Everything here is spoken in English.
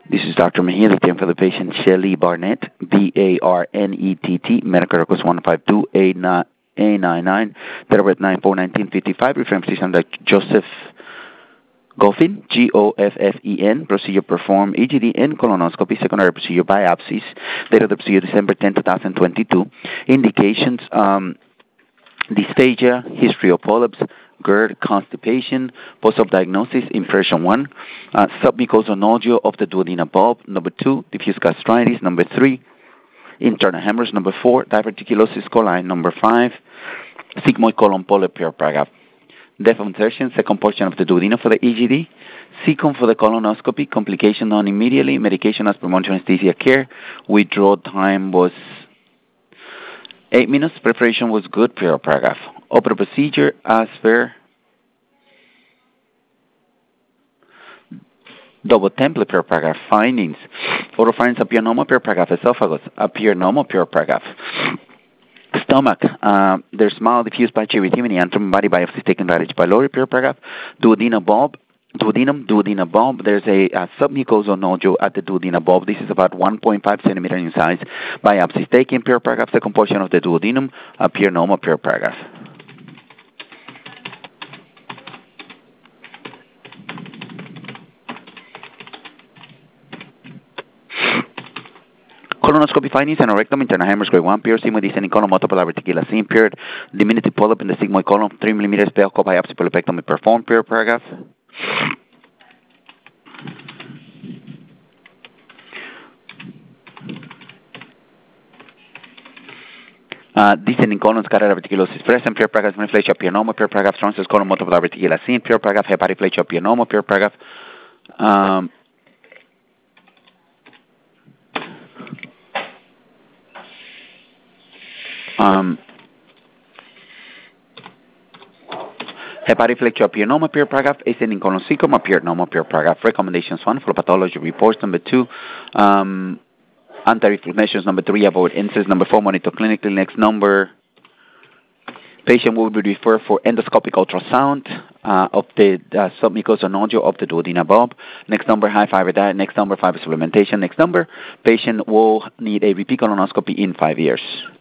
This is Dr. Mahili for the patient Shelly Barnett, B-A-R-N-E-T-T, medical records 152A99, date of birth 9/4/1955, reference physician Dr. Joseph Goffin, G-O-F-F-E-N, procedure performed EGD and colonoscopy, secondary procedure biopsies, date of the procedure December 10, 2022, indications, dysphagia, history of polyps, GERD, constipation, post-op diagnosis, impression 1, submucosal nodule of the duodenal bulb, number 2, diffuse gastritis, number 3, internal hemorrhage, number 4, diverticulosis coli, number 5, sigmoid colon polyp, paragraph. Depth of insertion, second portion of the duodenum for the EGD, second for the colonoscopy, complication known immediately, medication as per monitoring anesthesia care, withdrawal time was 8 minutes, preparation was good, paragraph. Operative procedure as per double template, paragraph. Findings. Oropharynx appear normal, paragraph. Esophagus appear normal, paragraph. Stomach, there's mild diffuse patchy erythema, antrum body biopsy taken right H. pylori, paragraph. Duodenal bulb. Duodenal bulb. There's a submucosal nodule at the duodenal bulb. This is about 1.5 centimeter in size. Biopsy taken, paragraph. Second portion of the duodenum appear normal, paragraph. Colonoscopy findings: anorectum, internal hemorrhage grade 1, pure sigmoid descending colon, multiple diverticular period, diminutive polyp in the sigmoid colon, 3 millimeters, Bell-Coe biopsy polypectomy performed, paragraph. Descending colon, scatter diverticulosis present, paragraph. Manifestation appear normal, paragraph. Transverse colon, multiple diverticular paragraph. Hepatic flagella appear normal, paragraph. Hepatic flexure appear normal, paragraph. Ascending colonoscopy appear normal, paragraph. Recommendations: 1, for pathology reports. Number 2, anti-reflux number 3, avoid incidents. Number 4, monitor clinically. Next number, patient will be referred for endoscopic ultrasound of the submucosal nodule of the duodenal bulb. Next number, high fiber diet. Next number, fiber supplementation. Next number, patient will need a repeat colonoscopy in 5 years.